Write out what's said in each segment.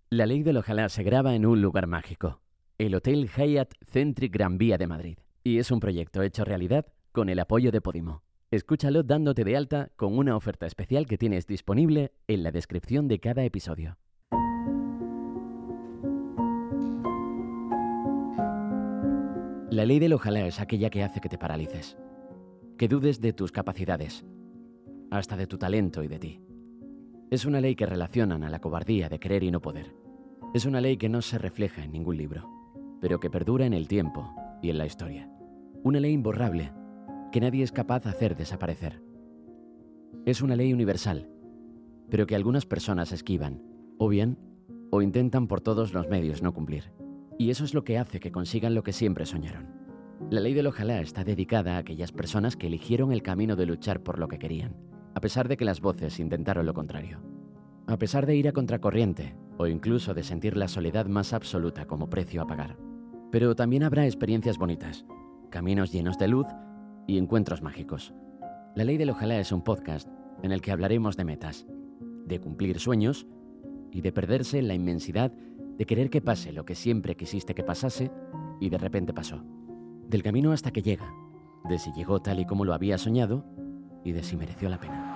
La ley del ojalá se graba en un lugar mágico, el Hotel Hyatt Centric Gran Vía de Madrid. Y es un proyecto hecho realidad con el apoyo de Podimo. Escúchalo dándote de alta con una oferta especial que tienes disponible en la descripción de cada episodio. La ley del ojalá es aquella que hace que te paralices, que dudes de tus capacidades, hasta de tu talento y de ti. Es una ley que relacionan a la cobardía de querer y no poder. Es una ley que no se refleja en ningún libro, pero que perdura en el tiempo y en la historia. Una ley imborrable que nadie es capaz de hacer desaparecer. Es una ley universal, pero que algunas personas esquivan, o bien, o intentan por todos los medios no cumplir. Y eso es lo que hace que consigan lo que siempre soñaron. La ley del ojalá está dedicada a aquellas personas que eligieron el camino de luchar por lo que querían, a pesar de que las voces intentaron lo contrario. A pesar de ir a contracorriente, o incluso de sentir la soledad más absoluta como precio a pagar. Pero también habrá experiencias bonitas, caminos llenos de luz y encuentros mágicos. La ley del ojalá es un podcast en el que hablaremos de metas, de cumplir sueños y de perderse en la inmensidad de querer que pase lo que siempre quisiste que pasase y de repente pasó. Del camino hasta que llega, de si llegó tal y como lo había soñado y de si mereció la pena.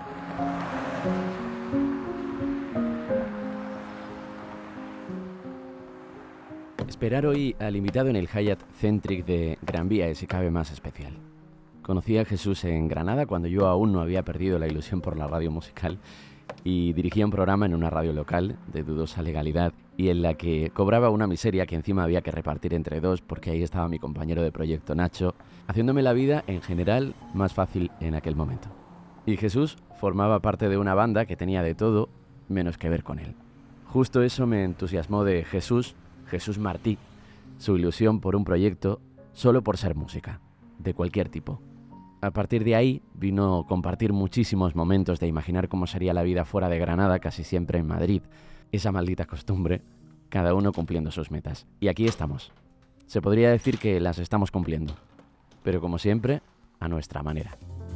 Esperar hoy al invitado en el Hyatt Centric de Gran Vía es si cabe más especial. Conocí a Jesús en Granada cuando yo aún no había perdido la ilusión por la radio musical y dirigía un programa en una radio local de dudosa legalidad y en la que cobraba una miseria que encima había que repartir entre dos porque ahí estaba mi compañero de proyecto Nacho, haciéndome la vida en general más fácil en aquel momento. Y Jesús formaba parte de una banda que tenía de todo menos que ver con él. Justo eso me entusiasmó de Jesús Martí, su ilusión por un proyecto solo por ser música, de cualquier tipo. A partir de ahí vino compartir muchísimos momentos de imaginar cómo sería la vida fuera de Granada, casi siempre en Madrid. Esa maldita costumbre, cada uno cumpliendo sus metas. Y aquí estamos. Se podría decir que las estamos cumpliendo, pero como siempre, a nuestra manera.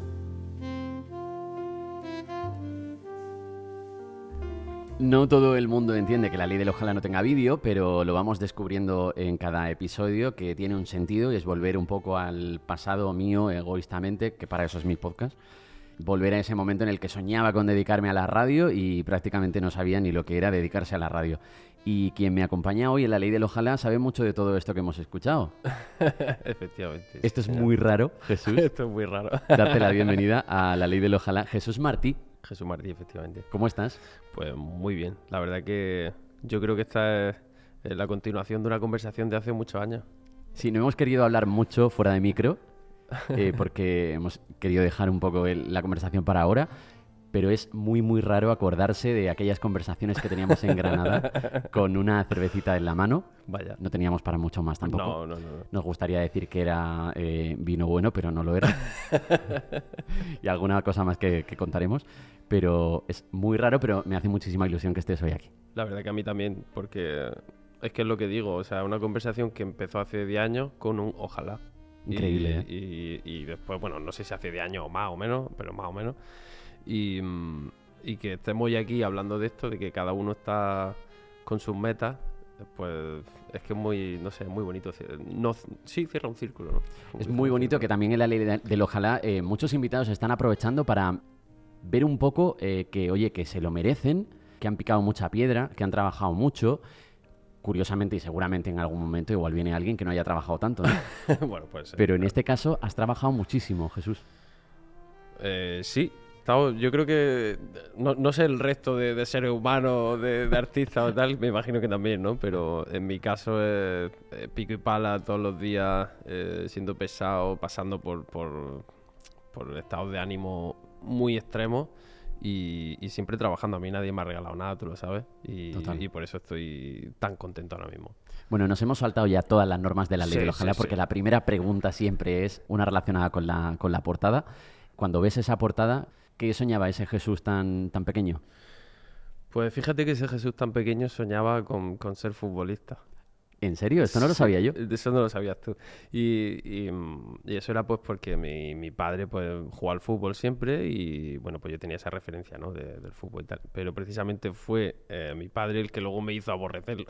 No todo el mundo entiende que la ley del ojalá no tenga vídeo, pero lo vamos descubriendo en cada episodio que tiene un sentido y es volver un poco al pasado mío egoístamente, que para eso es mi podcast. Volver a ese momento en el que soñaba con dedicarme a la radio y prácticamente no sabía ni lo que era dedicarse a la radio. Y quien me acompaña hoy en la ley del ojalá sabe mucho de todo esto que hemos escuchado. Efectivamente. Esto es muy raro, Jesús. Esto es muy raro. Darte la bienvenida a la ley del ojalá. Jesús Martí. Jesús Martí, efectivamente. ¿Cómo estás? Pues muy bien. La verdad que yo creo que esta es la continuación de una conversación de hace muchos años. Sí, no hemos querido hablar mucho fuera de micro, porque hemos querido dejar un poco la conversación para ahora, pero es muy, muy raro acordarse de aquellas conversaciones que teníamos en Granada con una cervecita en la mano. Vaya. No teníamos para mucho más tampoco. No. Nos gustaría decir que era vino bueno, pero no lo era. Y alguna cosa más que contaremos. Pero es muy raro, pero me hace muchísima ilusión que estés hoy aquí. La verdad que a mí también, porque es que es lo que digo. O sea, una conversación que empezó hace 10 años con un ojalá. Increíble, y después, bueno, no sé si hace 10 años o más o menos, pero más o menos. Y que estemos hoy aquí hablando de esto, de que cada uno está con sus metas, pues es que es muy, no sé, muy bonito. Sí, cierra un círculo, ¿no? Es muy bonito que también en la ley del ojalá muchos invitados están aprovechando para ver un poco que, oye, que se lo merecen, que han picado mucha piedra, que han trabajado mucho. Curiosamente y seguramente en algún momento igual viene alguien que no haya trabajado tanto, ¿no? Bueno, pues Pero en este caso has trabajado muchísimo, Jesús. Sí. Yo creo que, no sé el resto de seres humanos, de artistas o tal, me imagino que también, ¿no? Pero en mi caso es pico y pala todos los días, siendo pesado, pasando por estados de ánimo muy extremos y siempre trabajando. A mí nadie me ha regalado nada, tú lo sabes, y por eso estoy tan contento ahora mismo. Bueno, nos hemos saltado ya todas las normas de la ley del ojalá, porque sí. La primera pregunta siempre es una relacionada con la portada. Cuando ves esa portada, ¿qué soñaba ese Jesús tan pequeño? Pues fíjate que ese Jesús tan pequeño soñaba con ser futbolista. ¿En serio? Esto no lo Sí, sabía yo. de eso no lo sabías tú. Y eso era pues porque mi padre pues jugaba al fútbol siempre y bueno, pues yo tenía esa referencia, ¿no? Del fútbol y tal. Pero precisamente fue mi padre el que luego me hizo aborrecerlo.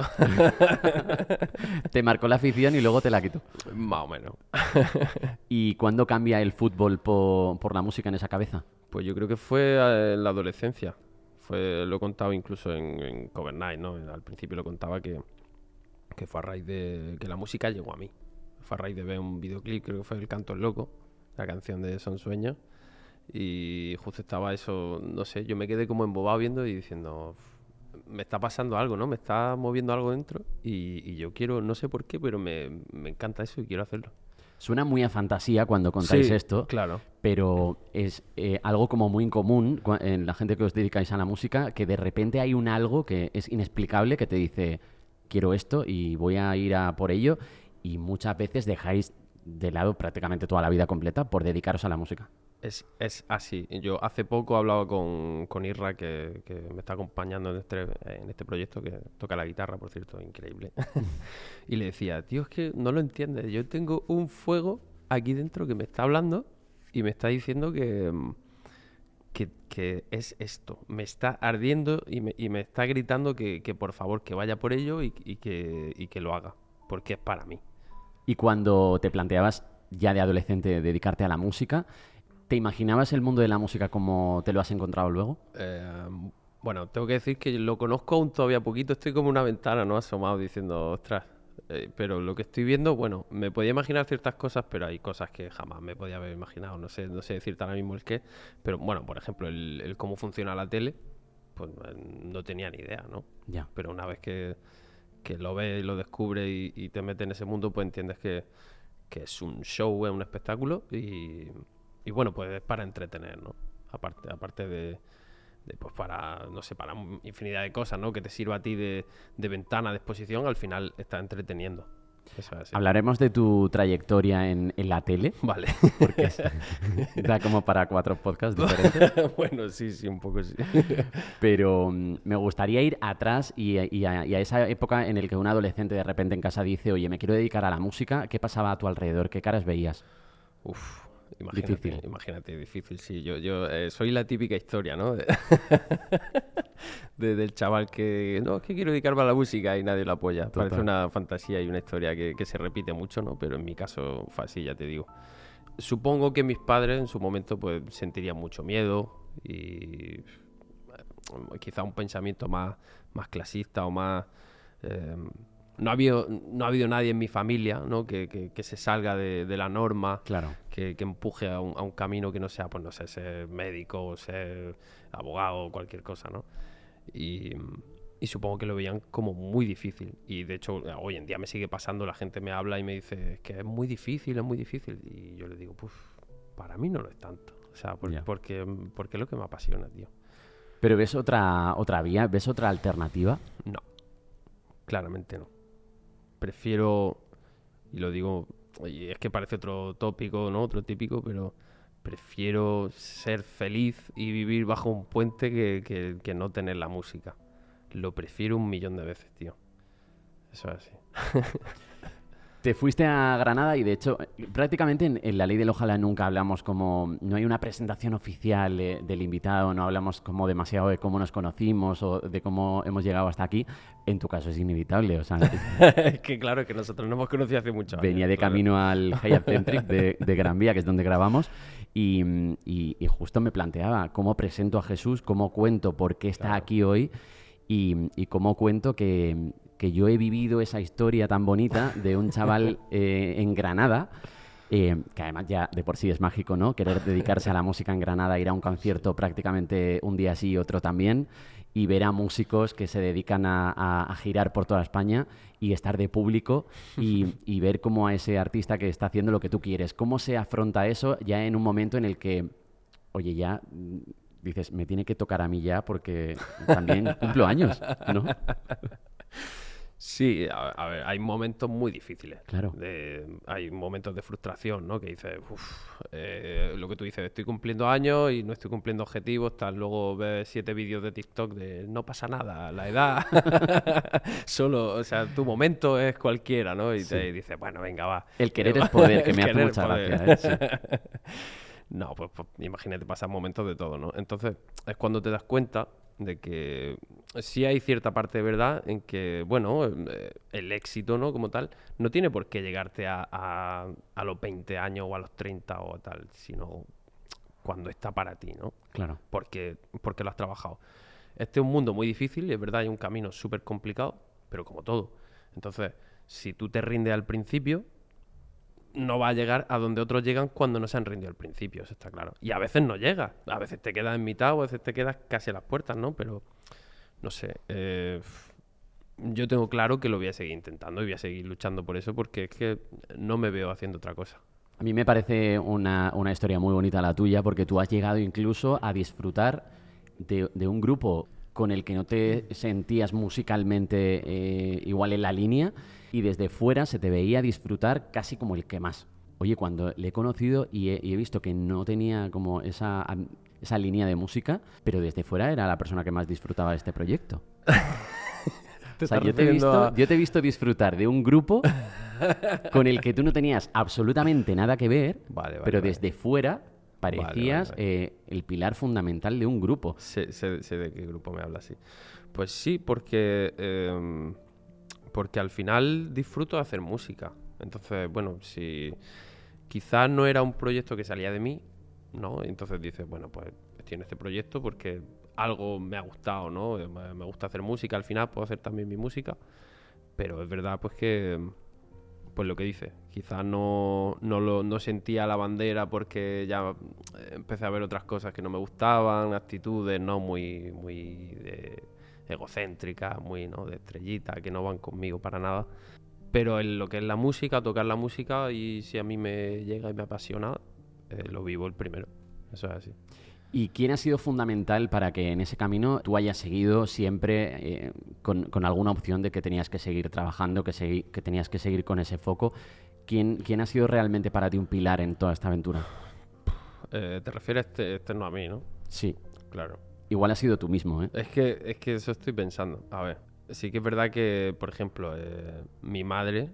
Te marcó la afición y luego te la quitó. Más o menos. ¿Y cuándo cambia el fútbol por la música en esa cabeza? Pues yo creo que fue en la adolescencia. Lo he contado incluso en Cover Night, ¿no? Al principio lo contaba que fue a raíz de que la música llegó a mí. Fue a raíz de ver un videoclip, creo que fue El Canto es Loco, la canción de Son Sueños. Y justo estaba eso, no sé, yo me quedé como embobado viendo y diciendo, me está pasando algo, ¿no? Me está moviendo algo dentro y yo quiero, no sé por qué, pero me encanta eso y quiero hacerlo. Suena muy a fantasía cuando contáis Sí, esto, claro. pero es algo como muy común en la gente que os dedicáis a la música, que de repente hay un algo que es inexplicable que te dice, quiero esto y voy a ir a por ello, y muchas veces dejáis de lado prácticamente toda la vida completa por dedicaros a la música. Es así. Yo hace poco hablaba con Irra, que me está acompañando en este proyecto, que toca la guitarra, por cierto, increíble. Y le decía, tío, es que no lo entiendes. Yo tengo un fuego aquí dentro que me está hablando y me está diciendo que es esto. Me está ardiendo y me está gritando que por favor, que vaya por ello y que lo haga, porque es para mí. Y cuando te planteabas ya de adolescente dedicarte a la música, ¿te imaginabas el mundo de la música como te lo has encontrado luego? Bueno, tengo que decir que lo conozco aún todavía poquito. Estoy como una ventana, ¿no? Asomado diciendo, ostras. Pero lo que estoy viendo, bueno, me podía imaginar ciertas cosas, pero hay cosas que jamás me podía haber imaginado. No sé decirte ahora mismo el qué. Pero bueno, por ejemplo, el cómo funciona la tele, pues no tenía ni idea, ¿no? Ya. Pero una vez que lo ves y lo descubres y te metes en ese mundo, pues entiendes que es un show, es un espectáculo y bueno, pues es para entretener, ¿no? Aparte pues para, no sé, para infinidad de cosas, ¿no? Que te sirva a ti de ventana, de exposición, al final estás entreteniendo. Eso es así. Hablaremos de tu trayectoria en la tele, Vale. porque da como para 4 podcasts diferentes, Bueno, sí, un poco sí. pero me gustaría ir atrás y a esa época en la que un adolescente de repente en casa dice, oye, me quiero dedicar a la música, ¿qué pasaba a tu alrededor? ¿Qué caras veías? Uf, Difícil. imagínate, difícil, sí. Yo soy la típica historia, ¿no? Del chaval que, no, es que quiero dedicarme a la música y nadie lo apoya. Total. Parece una fantasía y una historia que se repite mucho, ¿no? Pero en mi caso fue así, ya te digo. Supongo que mis padres en su momento pues sentirían mucho miedo y quizá un pensamiento más clasista o más... eh, no ha habido nadie en mi familia, ¿no? que se salga de la norma, Claro. que empuje a un camino que no sea, pues no sé, ser médico o ser abogado o cualquier cosa, ¿no? Y, y supongo que lo veían como muy difícil. Y de hecho, hoy en día me sigue pasando, la gente me habla y me dice, es que es muy difícil, es muy difícil. Y yo le digo, pues para mí no lo es tanto. O sea, Ya. porque es lo que me apasiona, tío. ¿Pero ves otra vía? ¿Ves otra alternativa? No, claramente no. Prefiero, y lo digo, oye, es que parece otro tópico, ¿no? Otro típico, pero prefiero ser feliz y vivir bajo un puente que no tener la música. Lo prefiero 1.000.000 de veces, tío. Eso es así. Te fuiste a Granada y de hecho prácticamente en La Ley del Ojalá nunca hablamos como, no hay una presentación oficial del invitado, no hablamos como demasiado de cómo nos conocimos o de cómo hemos llegado hasta aquí. En tu caso es inevitable, o sea, Es que claro, es que nosotros nos hemos conocido hace mucho años. venía de claro. camino al Hyatt Centric de Gran Vía, que es donde grabamos, y justo me planteaba cómo presento a Jesús, cómo cuento por qué está Claro. aquí hoy y cómo cuento que yo he vivido esa historia tan bonita de un chaval en Granada, que además ya de por sí es mágico, ¿no? Querer dedicarse a la música en Granada, ir a un concierto prácticamente un día sí y otro también, y ver a músicos que se dedican a girar por toda España y estar de público y ver cómo a ese artista que está haciendo lo que tú quieres, cómo se afronta eso ya en un momento en el que, oye, ya dices, me tiene que tocar a mí ya porque también cumplo años, ¿no? Sí, a ver, hay momentos muy difíciles. Claro. Hay momentos de frustración, ¿no? Que dices, lo que tú dices, estoy cumpliendo años y no estoy cumpliendo objetivos, tal. Luego ves 7 vídeos de TikTok de no pasa nada, la edad, solo, o sea, tu momento es cualquiera, ¿no? Y Sí. te dices, bueno, venga, va. El querer es poder, que El me hace querer mucha poder. gracia, ¿eh? Sí. No, pues imagínate, pasan momentos de todo, ¿no? Entonces es cuando te das cuenta de que sí hay cierta parte de verdad en que, bueno, el éxito, ¿no? Como tal, no tiene por qué llegarte a los 20 años o a los 30 o tal, sino cuando está para ti, ¿no? Claro. Porque lo has trabajado. Este es un mundo muy difícil, y es verdad, hay un camino súper complicado, pero como todo. Entonces, si tú te rindes al principio, no va a llegar a donde otros llegan cuando no se han rendido al principio, eso está claro. Y a veces no llega, a veces te quedas en mitad o a veces te quedas casi a las puertas, ¿no? Pero, no sé, yo tengo claro que lo voy a seguir intentando y voy a seguir luchando por eso porque es que no me veo haciendo otra cosa. A mí me parece una historia muy bonita la tuya, porque tú has llegado incluso a disfrutar de un grupo con el que no te sentías musicalmente igual en la línea, y desde fuera se te veía disfrutar casi como el que más. Oye, cuando le he conocido y he visto que no tenía como esa línea de música, pero desde fuera era la persona que más disfrutaba de este proyecto. O sea, yo te he visto disfrutar de un grupo con el que tú no tenías absolutamente nada que ver, pero desde fuera parecías el pilar fundamental de un grupo. Sé de qué grupo me hablas, sí. Pues sí, porque al final disfruto de hacer música. Entonces, bueno, si quizás no era un proyecto que salía de mí, ¿no? Entonces dices, bueno, pues estoy en este proyecto porque algo me ha gustado, ¿no? Me gusta hacer música, al final puedo hacer también mi música, pero es verdad pues que, pues lo que dices, quizás no sentía la bandera porque ya empecé a ver otras cosas que no me gustaban, actitudes no muy egocéntricas, muy, ¿no? De estrellita, que no van conmigo para nada. Pero en lo que es la música, tocar la música, y si a mí me llega y me apasiona, lo vivo el primero. Eso es así. ¿Y quién ha sido fundamental para que en ese camino tú hayas seguido siempre con alguna opción de que tenías que seguir trabajando, que tenías que seguir con ese foco? ¿Quién ha sido realmente para ti un pilar en toda esta aventura? Te refieres externo a mí, ¿no? Sí. Claro. Igual has sido tú mismo, ¿eh? Es que eso estoy pensando. A ver, sí que es verdad que, por ejemplo, mi madre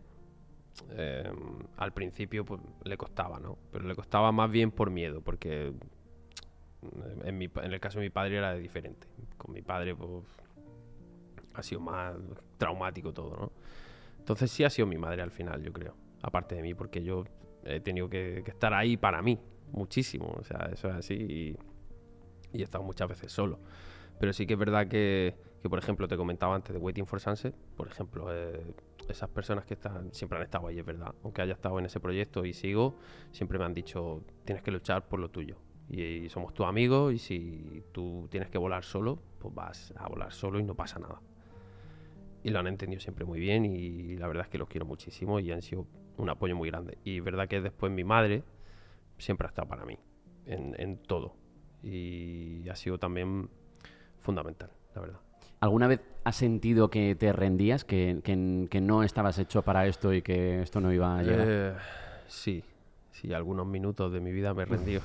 al principio pues, le costaba, ¿no? Pero le costaba más bien por miedo, porque en el caso de mi padre era diferente. Con mi padre pues, ha sido más traumático todo, ¿no? Entonces sí ha sido mi madre al final, yo creo. Aparte de mí, porque yo he tenido que estar ahí para mí, muchísimo. O sea, eso es así y he estado muchas veces solo. Pero sí que es verdad que por ejemplo, te comentaba antes de Waiting for Sunset, por ejemplo, esas personas que siempre han estado ahí, es verdad. Aunque haya estado en ese proyecto y sigo, siempre me han dicho, tienes que luchar por lo tuyo. Y somos tus amigos, y si tú tienes que volar solo, pues vas a volar solo y no pasa nada. Y lo han entendido siempre muy bien, y la verdad es que los quiero muchísimo y han sido un apoyo muy grande. Y es verdad que después mi madre siempre ha estado para mí, en todo. Y ha sido también fundamental, la verdad. ¿Alguna vez has sentido que te rendías, que no estabas hecho para esto y que esto no iba a llegar? Sí, algunos minutos de mi vida me he rendido.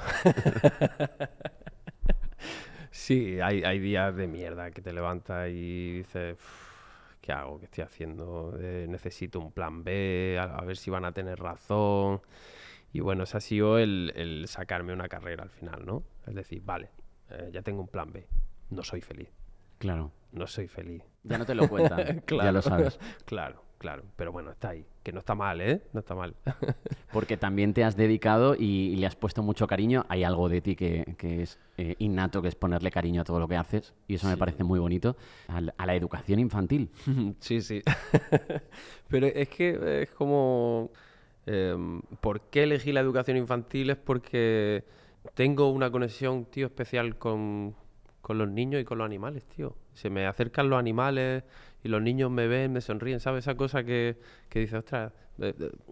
Sí, hay días de mierda que te levantas y dices, ¿qué hago? ¿Qué estoy haciendo? Necesito un plan B, a ver si van a tener razón. Y bueno, ese ha sido el sacarme una carrera al final, ¿no? Es decir, vale, ya tengo un plan B, no soy feliz. Claro. No soy feliz. Ya no te lo cuentan, claro. Ya lo sabes. Claro. Pero bueno, está ahí. Que no está mal, ¿eh? No está mal. Porque también te has dedicado y le has puesto mucho cariño. Hay algo de ti que es innato, que es ponerle cariño a todo lo que haces. Y eso me parece muy bonito. A la educación infantil. Sí. Pero es que es como... ¿por qué elegí la educación infantil? Es porque tengo una conexión, tío, especial con los niños y con los animales, tío. Se me acercan los animales y los niños me ven, me sonríen, ¿sabes? Esa cosa que dices, ostras,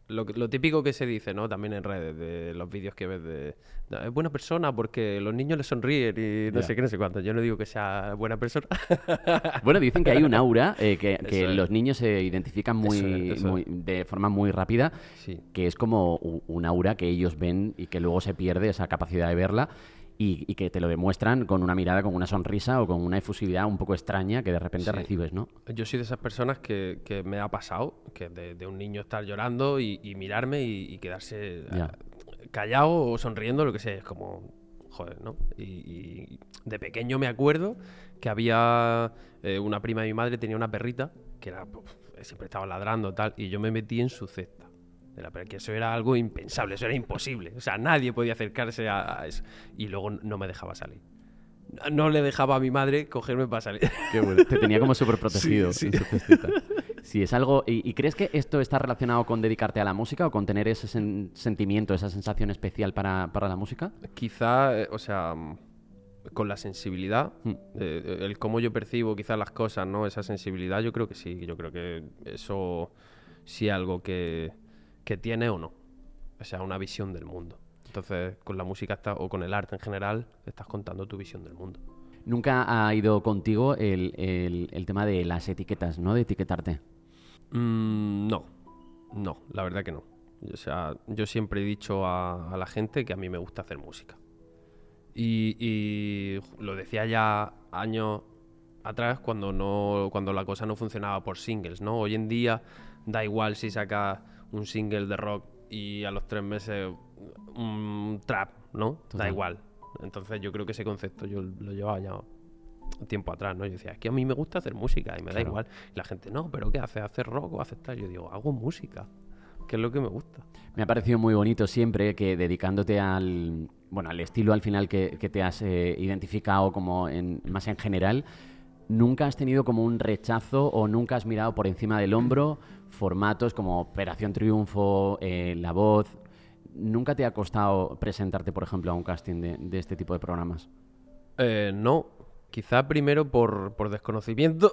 lo típico que se dice, ¿no? También en redes, de los vídeos que ves es buena persona porque los niños le sonríen y no Ya. sé qué, no sé cuánto. Yo no digo que sea buena persona. Bueno, dicen que hay un aura que Eso es. los niños se identifican Eso es. de forma muy rápida, Sí. que es como un aura que ellos ven y que luego se pierde esa capacidad de verla y que te lo demuestran con una mirada, con una sonrisa o con una efusividad un poco extraña que de repente Sí. recibes, ¿no? Yo soy de esas personas que me ha pasado, que de un niño estar llorando y mirarme y quedarse Ya. callado o sonriendo, lo que sea. Es como, joder, ¿no? Y de pequeño me acuerdo que había una prima de mi madre, tenía una perrita que era, siempre estaba ladrando tal, y yo me metí en su cesta. Que eso era algo impensable, eso era imposible. O sea, nadie podía acercarse a eso. Y luego no me dejaba salir. No le dejaba a mi madre cogerme para salir. Qué bueno. Te tenía como súper protegido Sí, en sí. su cestita. Sí, es algo... ¿Y crees que esto está relacionado con dedicarte a la música o con tener ese sentimiento, esa sensación especial para la música? Quizá, o sea, con la sensibilidad, Mm. el cómo yo percibo quizás las cosas, ¿no? Esa sensibilidad, yo creo que sí. Yo creo que eso sí es algo que tiene o no. O sea, una visión del mundo. Entonces, con la música o con el arte en general, estás contando tu visión del mundo. Nunca ha ido contigo el tema de las etiquetas, ¿no? De etiquetarte. No, la verdad que no. O sea, yo siempre he dicho a la gente que a mí me gusta hacer música. Y lo decía ya años atrás cuando la cosa no funcionaba por singles, ¿no? Hoy en día da igual si sacas un single de rock y a los 3 meses un trap, ¿no? Da Total. igual. Entonces yo creo que ese concepto yo lo llevaba ya tiempo atrás, ¿no? Yo decía, es que a mí me gusta hacer música y me da Claro. igual. Y la gente, no, ¿pero qué haces? ¿Hacer rock o hacer tal? Yo digo, hago música, que es lo que me gusta. Me ha parecido muy bonito siempre que dedicándote al estilo al final que te has identificado como más en general, nunca has tenido como un rechazo o nunca has mirado por encima del hombro formatos como Operación Triunfo, La Voz. ¿Nunca te ha costado presentarte, por ejemplo, a un casting de este tipo de programas? No, quizá primero por desconocimiento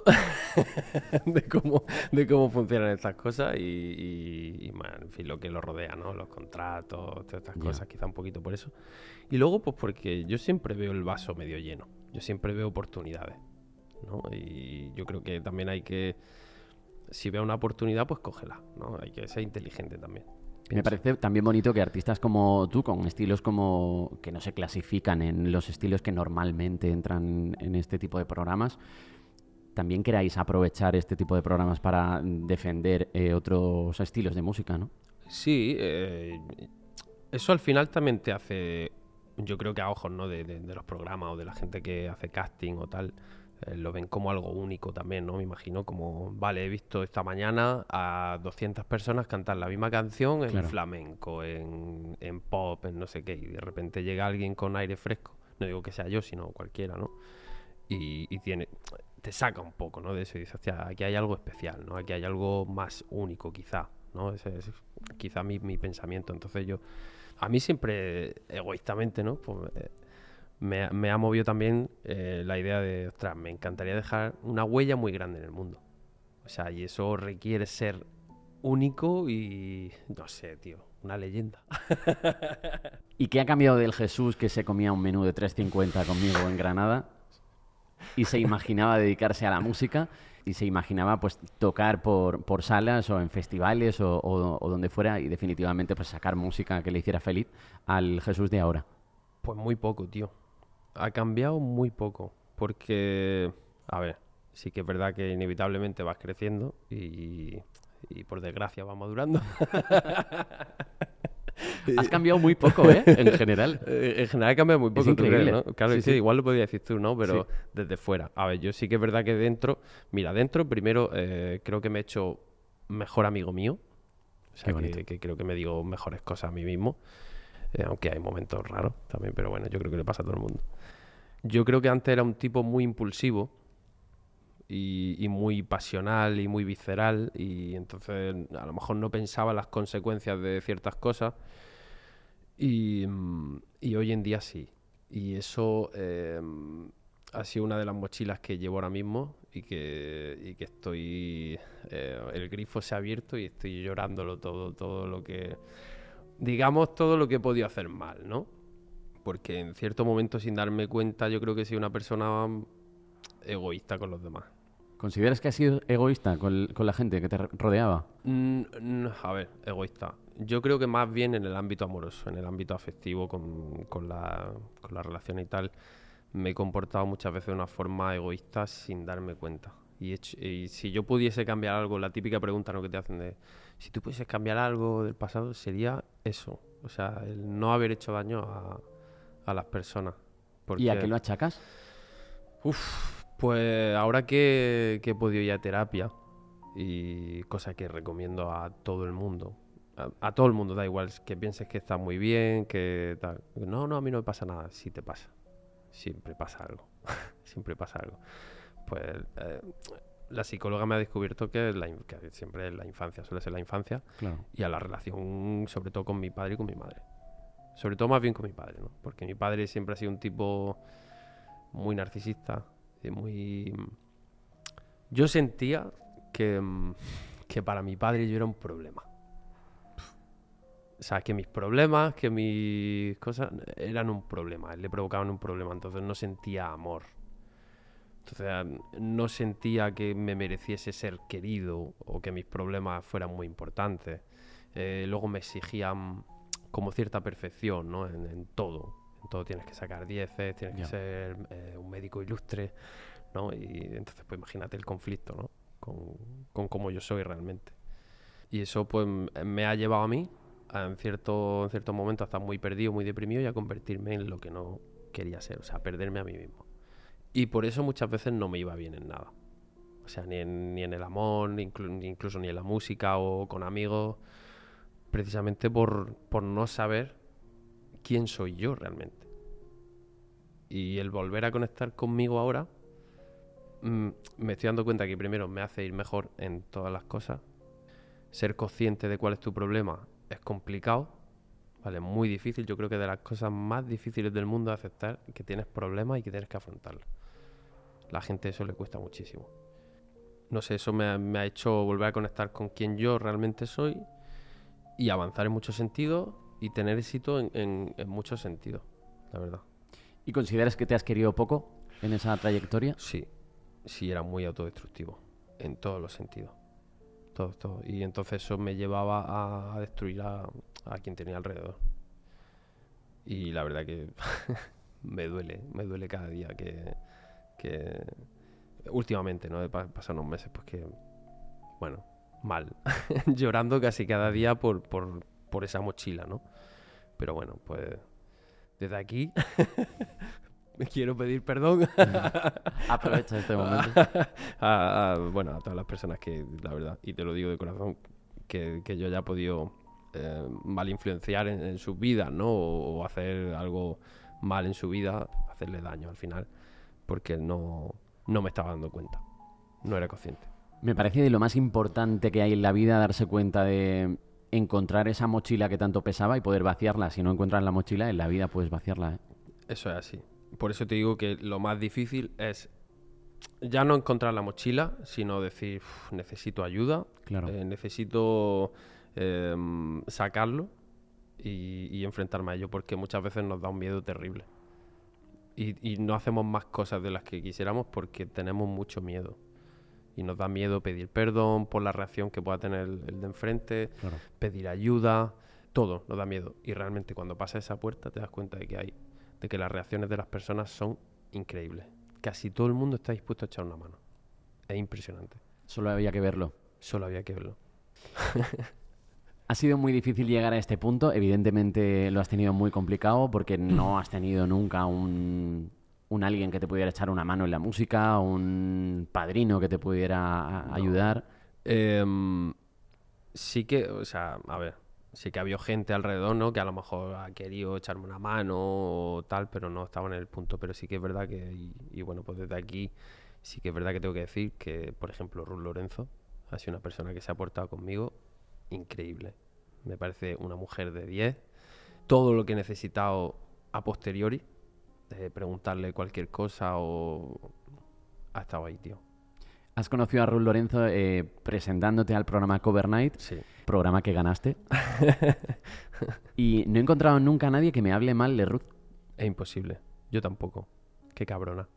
de cómo funcionan estas cosas y, bueno, en fin, lo que lo rodea, ¿no? Los contratos, todas estas Ya. cosas, quizá un poquito por eso. Y luego, pues porque yo siempre veo el vaso medio lleno. Yo siempre veo oportunidades, ¿no? Y yo creo que también si veo una oportunidad, pues cógela, ¿no? Hay que ser inteligente también. Me parece también bonito que artistas como tú, con estilos como que no se clasifican en los estilos que normalmente entran en este tipo de programas, también queráis aprovechar este tipo de programas para defender otros estilos de música, ¿no? Sí, eso al final también te hace, yo creo que a ojos, ¿no? de los programas o de la gente que hace casting o tal, lo ven como algo único también, ¿no? Me imagino como, vale, he visto esta mañana a 200 personas cantar la misma canción en Claro. flamenco, en pop, en no sé qué, y de repente llega alguien con aire fresco, no digo que sea yo, sino cualquiera, ¿no? Y te saca un poco, ¿no? De eso y dices, hostia, aquí hay algo especial, ¿no? Aquí hay algo más único, quizá, ¿no? Ese es quizá mi pensamiento. Entonces a mí siempre, egoístamente, ¿no? Pues, me ha movido también la idea de, ostras, me encantaría dejar una huella muy grande en el mundo. O sea, y eso requiere ser único y, no sé, tío, una leyenda. ¿Y qué ha cambiado del Jesús que se comía un menú de 3,50 conmigo en Granada y se imaginaba dedicarse a la música y se imaginaba pues tocar por salas o en festivales o donde fuera y definitivamente pues sacar música que le hiciera feliz al Jesús de ahora? Pues muy poco, tío. Ha cambiado muy poco. Porque, a ver, sí que es verdad que inevitablemente vas creciendo y por desgracia vas madurando. Has cambiado muy poco, ¿eh? En general. En general cambia muy poco, ¿tú crees, increíble. no? Claro, Sí, es que sí. igual lo podías decir tú, ¿no? Pero Sí. desde fuera. A ver, yo sí que es verdad que dentro... Mira, dentro primero creo que me he hecho mejor amigo mío. O Qué sea, bonito. que creo que me digo mejores cosas a mí mismo. Aunque hay momentos raros también, pero bueno, yo creo que le pasa a todo el mundo. Yo creo que antes era un tipo muy impulsivo y muy pasional y muy visceral y entonces a lo mejor no pensaba las consecuencias de ciertas cosas y hoy en día sí. Y eso ha sido una de las mochilas que llevo ahora mismo y que estoy... el grifo se ha abierto y estoy llorándolo todo lo que... Digamos, todo lo que he podido hacer mal, ¿no? Porque en cierto momento, sin darme cuenta, yo creo que soy una persona egoísta con los demás. ¿Consideras que has sido egoísta con la gente que te rodeaba? A ver, egoísta. Yo creo que más bien en el ámbito amoroso, en el ámbito afectivo, con la relación y tal, me he comportado muchas veces de una forma egoísta sin darme cuenta. Y si yo pudiese cambiar algo, la típica pregunta, ¿no?, que te hacen de si tú pudieses cambiar algo del pasado, sería eso. O sea, el no haber hecho daño a las personas. ¿Y a qué lo achacas? Pues ahora que he podido ir a terapia, y cosa que recomiendo a todo el mundo, a todo el mundo, da igual que pienses que está muy bien, que tal. No, a mí no me pasa nada. Sí te pasa. Siempre pasa algo. Siempre pasa algo. Pues la psicóloga me ha descubierto que siempre es la infancia, suele ser la infancia. Claro. Y a la relación, sobre todo con mi padre y con mi madre. Sobre todo más bien con mi padre, ¿no? Porque mi padre siempre ha sido un tipo muy narcisista, muy... Yo sentía que para mi padre yo era un problema. O sea, que mis problemas, que mis cosas eran un problema. Él le provocaban un problema, entonces no sentía amor. Entonces no sentía que me mereciese ser querido o que mis problemas fueran muy importantes. Luego me exigían como cierta perfección, ¿no? En todo. En todo tienes que sacar 10, tienes que ser un médico ilustre, ¿no? Y entonces, pues imagínate el conflicto, ¿no? Con cómo yo soy realmente. Y eso, pues, me ha llevado a mí, en cierto momento, a estar muy perdido, muy deprimido y a convertirme en lo que no quería ser, o sea, a perderme a mí mismo. Y por eso muchas veces no me iba bien en nada. O sea, ni en el amor, incluso ni en la música o con amigos, precisamente por no saber quién soy yo realmente. Y el volver a conectar conmigo ahora, me estoy dando cuenta que primero me hace ir mejor en todas las cosas. Ser consciente de cuál es tu problema es complicado, ¿vale? Muy difícil. Yo creo que de las cosas más difíciles del mundo es aceptar que tienes problemas y que tienes que afrontarlos. La gente eso le cuesta muchísimo. No sé, eso me ha hecho volver a conectar con quien yo realmente soy y avanzar en muchos sentidos y tener éxito en muchos sentidos, la verdad. ¿Y consideras que te has querido poco en esa trayectoria? Sí, era muy autodestructivo, en todos los sentidos. Todo. Y entonces eso me llevaba a destruir a quien tenía alrededor. Y la verdad que me duele cada día que últimamente, ¿no? He pasado unos meses, pues que, bueno, mal, llorando casi cada día por esa mochila, ¿no? Pero bueno, pues desde aquí me quiero pedir perdón. Aprovecha este momento. Bueno, a todas las personas que, la verdad, y te lo digo de corazón, que yo ya he podido mal influenciar en sus vidas, ¿no? O hacer algo mal en su vida, hacerle daño al final, porque no me estaba dando cuenta, no era consciente. Me parece de lo más importante que hay en la vida darse cuenta de encontrar esa mochila que tanto pesaba y poder vaciarla. Si no encuentras la mochila, en la vida puedes vaciarla, ¿eh? Eso es así. Por eso te digo que lo más difícil es ya no encontrar la mochila, sino decir, necesito ayuda, Claro. necesito sacarlo y enfrentarme a ello, porque muchas veces nos da un miedo terrible. Y no hacemos más cosas de las que quisiéramos porque tenemos mucho miedo. Y nos da miedo pedir perdón por la reacción que pueda tener el de enfrente, Claro. pedir ayuda, todo nos da miedo. Y realmente cuando pasas esa puerta te das cuenta de que las reacciones de las personas son increíbles. Casi todo el mundo está dispuesto a echar una mano. Es impresionante. Solo había que verlo. Solo había que verlo. Ha sido muy difícil llegar a este punto. Evidentemente lo has tenido muy complicado porque no has tenido nunca un alguien que te pudiera echar una mano en la música, un padrino que te pudiera ayudar. Sí que, o sea, a ver, sí que había gente alrededor, ¿no? Que a lo mejor ha querido echarme una mano o tal, pero no estaba en el punto. Pero sí que es verdad que, y bueno, pues desde aquí sí que es verdad que tengo que decir que, por ejemplo, Ruth Lorenzo ha sido una persona que se ha portado conmigo increíble. Me parece una mujer de 10. Todo lo que he necesitado a posteriori, de preguntarle cualquier cosa o... ha estado ahí, tío. Has conocido a Ruth Lorenzo presentándote al programa Cover Night, Sí. programa que ganaste. Y no he encontrado nunca a nadie que me hable mal de Ruth. Es imposible. Yo tampoco. Qué cabrona.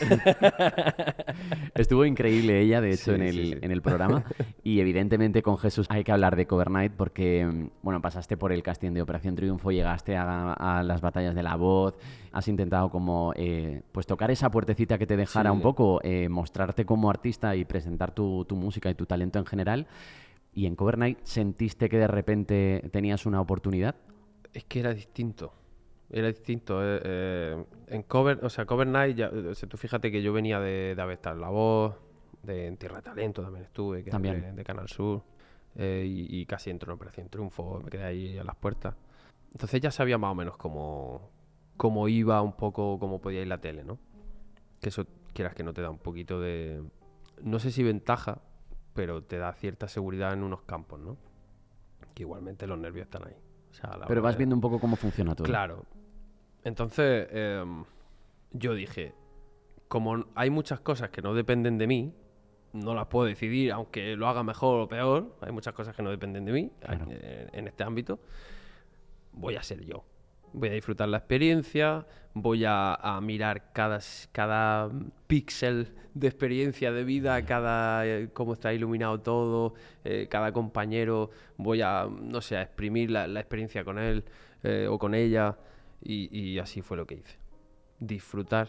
Estuvo increíble ella, de hecho, Sí, en sí. el programa. Y evidentemente con Jesús hay que hablar de Cover Night porque, bueno, pasaste por el casting de Operación Triunfo, llegaste a las batallas de La Voz, has intentado como pues tocar esa puertecita que te dejara Sí. un poco, mostrarte como artista y presentar tu música y tu talento en general. Y en Cover Night, ¿sentiste que de repente tenías una oportunidad? Es que era distinto. Era distinto. En Cover Night, o sea, tú fíjate que yo venía de haber estado en La Voz, en Tierra de Talento también estuve, que es También. de Canal Sur, y casi entro en Operación Triunfo, me quedé ahí a las puertas. Entonces ya sabía más o menos cómo iba un poco, cómo podía ir la tele, ¿no? Que eso, quieras que no te da un poquito de... No sé si ventaja, pero te da cierta seguridad en unos campos, ¿no? Que igualmente los nervios están ahí. O sea, a la Pero hora vas de- viendo un poco cómo funciona todo. Claro. Entonces, yo dije, como hay muchas cosas que no dependen de mí, no las puedo decidir, aunque lo haga mejor o peor, hay muchas cosas que no dependen de mí Claro. en este ámbito, voy a ser yo. Voy a disfrutar la experiencia, voy a mirar cada píxel de experiencia de vida, cómo está iluminado todo, cada compañero, voy a, no sé, a exprimir la experiencia con él o con ella, y así fue lo que hice. Disfrutar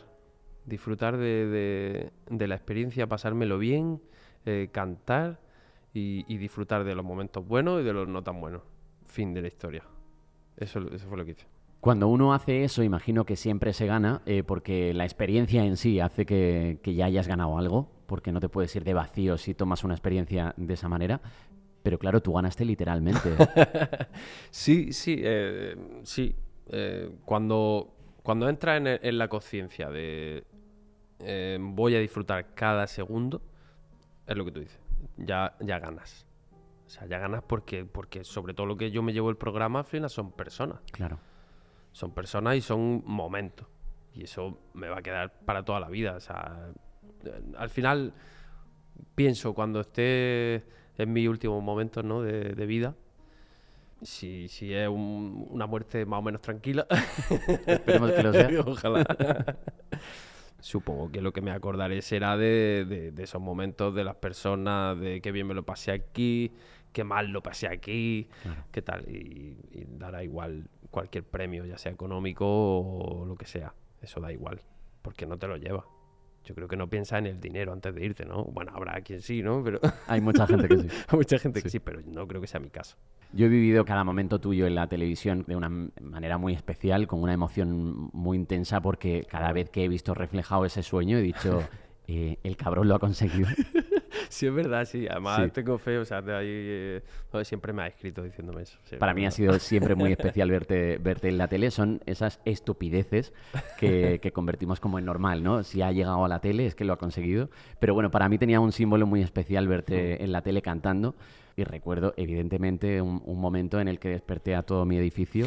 de la experiencia, pasármelo bien, cantar y disfrutar de los momentos buenos y de los no tan buenos. Fin de la historia. Eso fue lo que hice. Cuando uno hace eso, imagino que siempre se gana, porque la experiencia en sí hace que ya hayas ganado algo, porque no te puedes ir de vacío si tomas una experiencia de esa manera. Pero claro, tú ganaste literalmente. Sí, sí, sí. Cuando entras en la conciencia de voy a disfrutar cada segundo, es lo que tú dices. Ya ganas. O sea, ya ganas porque sobre todo lo que yo me llevo el programa al final son personas. Claro. Son personas y son momentos. Y eso me va a quedar para toda la vida. O sea, al final pienso cuando esté en mis últimos momentos, ¿no? de vida, si es una muerte más o menos tranquila, Esperemos que lo sea. ojalá. Supongo que lo que me acordaré será de esos momentos, de las personas, de qué bien me lo pasé aquí, qué mal lo pasé aquí, Claro. qué tal. Y dará igual cualquier premio, ya sea económico o lo que sea. Eso da igual, porque no te lo llevas. Yo creo que no piensas en el dinero antes de irte, ¿no? Bueno, habrá quien sí, ¿no? Pero Hay mucha gente que sí. hay mucha gente que Sí. sí, pero no creo que sea mi caso. Yo he vivido cada momento tuyo en la televisión de una manera muy especial, con una emoción muy intensa, porque cada vez que he visto reflejado ese sueño he dicho, el cabrón lo ha conseguido. Sí, es verdad, sí. Además, Sí. tengo fe, o sea, de ahí siempre me ha escrito diciéndome eso. Sí, Para mí ha sido siempre muy especial verte en la tele. Son esas estupideces que convertimos como en normal, ¿no? Si ha llegado a la tele es que lo ha conseguido. Pero bueno, para mí tenía un símbolo muy especial verte en la tele cantando. Y recuerdo, evidentemente, un momento en el que desperté a todo mi edificio,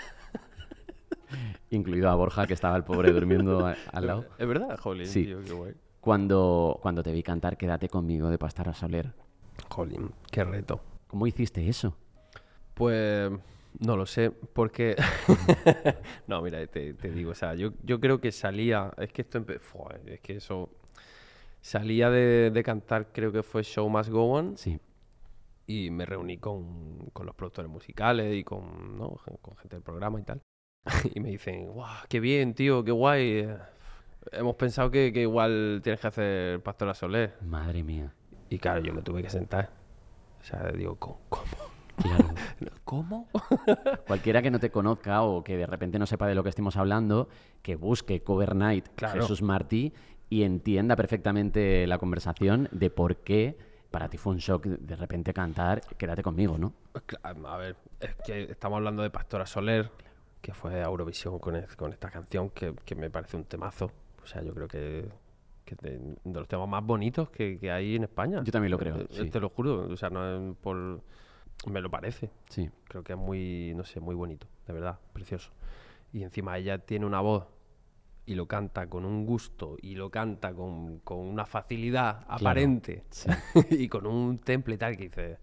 incluido a Borja, que estaba el pobre durmiendo al lado. ¿Es verdad? Jolín, Sí. tío, qué guay. Cuando te vi cantar Quédate conmigo de Pastora Soler. Jolín, qué reto. ¿Cómo hiciste eso? Pues no lo sé, porque... No, mira, te digo, o sea, yo creo que salía... Es que es que eso... Salía de cantar, creo que fue Show Must Go On, Sí. y me reuní con los productores musicales y ¿no? con gente del programa y tal. Y me dicen, ¡guau, qué bien, tío, qué guay! Hemos pensado que igual tienes que hacer Pastora Soler. Madre mía. Y claro, yo me tuve que sentar. O sea, digo, ¿cómo? Claro. ¿Cómo? Cualquiera que no te conozca o que de repente no sepa de lo que estemos hablando, que busque Cover Night Claro. Jesús Martí y entienda perfectamente la conversación de por qué para ti fue un shock de repente cantar Quédate conmigo, ¿no? A ver, es que estamos hablando de Pastora Soler, que fue a Eurovisión con esta canción que me parece un temazo. O sea, yo creo que de los temas más bonitos que hay en España. Yo también lo creo, sí. Te lo juro, o sea, no es por... Me lo parece. Sí. Creo que es muy, no sé, muy bonito, de verdad, precioso. Y encima ella tiene una voz y lo canta con un gusto y lo canta con una facilidad aparente Sí. y con un temple y tal que dice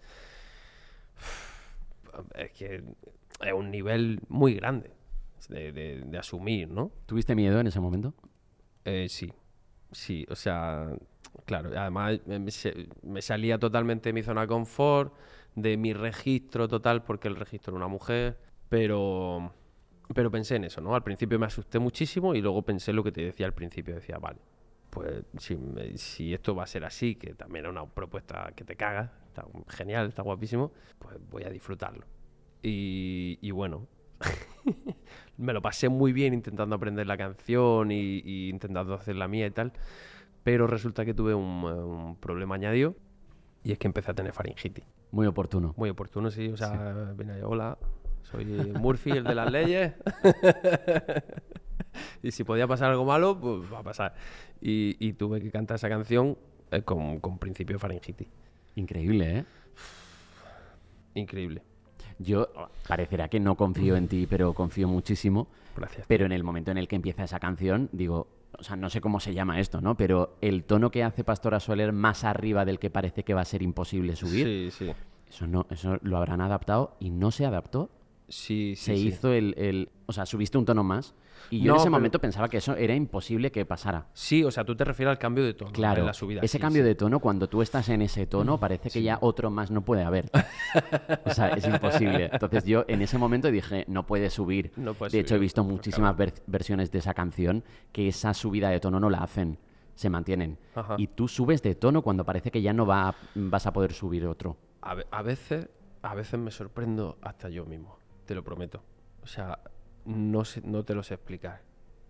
es que es un nivel muy grande de asumir, ¿no? ¿Tuviste miedo en ese momento? Sí, sí, o sea, claro, además me salía totalmente de mi zona de confort, de mi registro total, porque el registro era una mujer, pero pensé en eso, ¿no? Al principio me asusté muchísimo y luego pensé lo que te decía al principio, decía, vale, pues si esto va a ser así, que también era una propuesta que te caga, está genial, está guapísimo, pues voy a disfrutarlo. Y bueno, me lo pasé muy bien intentando aprender la canción y intentando hacer la mía y tal, pero resulta que tuve un problema añadido y es que empecé a tener faringitis. Muy oportuno. Muy oportuno, sí, o sea, vine ahí, hola, soy Murphy, el de las leyes, y si podía pasar algo malo, pues va a pasar. Y tuve que cantar esa canción con principio de faringitis. Increíble, ¿eh? Increíble. Yo parecerá que no confío en ti, pero confío muchísimo. Gracias. Pero en el momento en el que empieza esa canción, digo, o sea, no sé cómo se llama esto, ¿no? Pero el tono que hace Pastora Soler más arriba del que parece que va a ser imposible subir, Sí, sí. eso lo habrán adaptado y no se adaptó. Sí, Se sí, sí. hizo o sea, subiste un tono más y yo No, en ese pero- momento pensaba que eso era imposible que pasara. Sí, o sea, tú te refieres al cambio de tono, Claro, en la subida. ese sí, cambio sí. de tono, cuando tú estás en ese tono, parece que ya otro más no puede haber. O sea, es imposible. Entonces yo en ese momento dije, no puede subir. No puede De hecho, he subir, visto pues, muchísimas claro. versiones de esa canción que esa subida de tono no la hacen, se mantienen. Ajá. Y tú subes de tono cuando parece que ya no vas a poder subir otro. A veces me sorprendo hasta yo mismo, te lo prometo. O sea, no te lo sé explicar.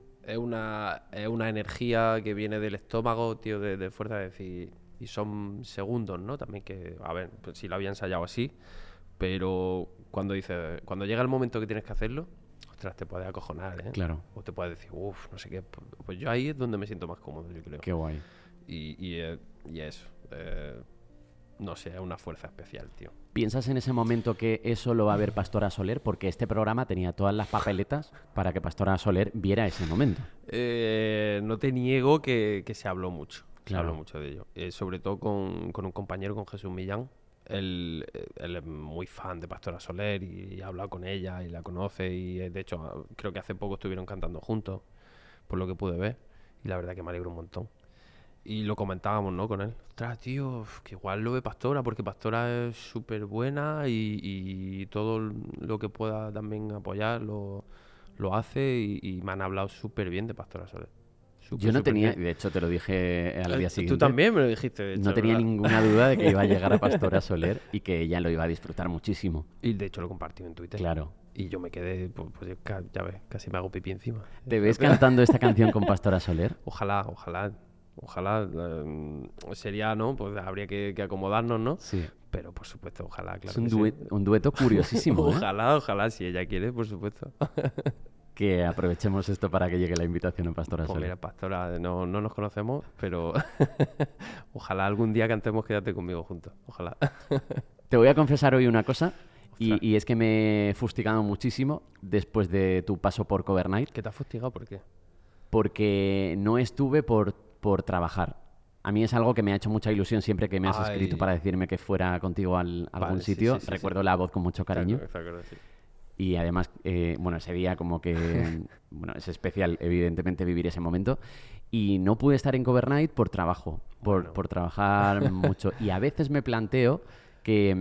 Es una energía que viene del estómago, tío, de fuerza de decir. Y son segundos, ¿no? También que, a ver, pues si lo había ensayado así, pero cuando llega el momento que tienes que hacerlo, ostras, te puede acojonar, ¿eh? Claro. O te puedes decir, uff, no sé qué. Pues yo ahí es donde me siento más cómodo, yo creo. Qué guay. Y eso. No sé, es una fuerza especial, tío. ¿Piensas en ese momento que eso lo va a ver Pastora Soler? Porque este programa tenía todas las papeletas para que Pastora Soler viera ese momento. No te niego que se habló mucho. Se Claro. habló mucho de ello. Sobre todo con un compañero, con Jesús Millán. Él es muy fan de Pastora Soler y ha hablado con ella y la conoce. Y de hecho, creo que hace poco estuvieron cantando juntos, por lo que pude ver. Y la verdad que me alegro un montón. Y lo comentábamos, ¿no? Con él. Ostras, tío, que igual lo ve Pastora, porque Pastora es súper buena y todo lo que pueda también apoyar lo hace y me han hablado súper bien de Pastora Soler. Yo no Súper tenía, bien. de hecho te lo dije al día siguiente. Tú también me lo dijiste, de hecho, No tenía ¿verdad? ninguna duda de que iba a llegar a Pastora Soler y que ella lo iba a disfrutar muchísimo. Y de hecho lo compartí en Twitter. Claro. Y yo me quedé, pues ya ves, casi me hago pipí encima. ¿Te ves cantando esta canción con Pastora Soler? Ojalá. Sería, ¿no? Pues habría que acomodarnos, ¿no? Sí. Pero por supuesto, ojalá, claro. Es un, que sí. un dueto curiosísimo, ¿eh? Ojalá, si ella quiere, por supuesto. Que aprovechemos esto para que llegue la invitación a Pastora Pues Soler. mira, Pastora, no nos conocemos, pero ojalá algún día cantemos Quédate conmigo juntos. Ojalá. Te voy a confesar hoy una cosa Ostras. y es que me he fustigado muchísimo después de tu paso por Cover Night ¿Qué te has fustigado? ¿Por qué? porque no estuve por trabajar. A mí es algo que me ha hecho mucha ilusión siempre que me has Ay. escrito para decirme que fuera contigo a algún Vale, sí, sitio. sí, sí, Recuerdo sí. la voz con mucho cariño. Está claro, sí. Y además, bueno, ese día como que, bueno, es especial, evidentemente, vivir ese momento. Y no pude estar en Cover Night por trabajo, Bueno. por trabajar mucho. Y a veces me planteo que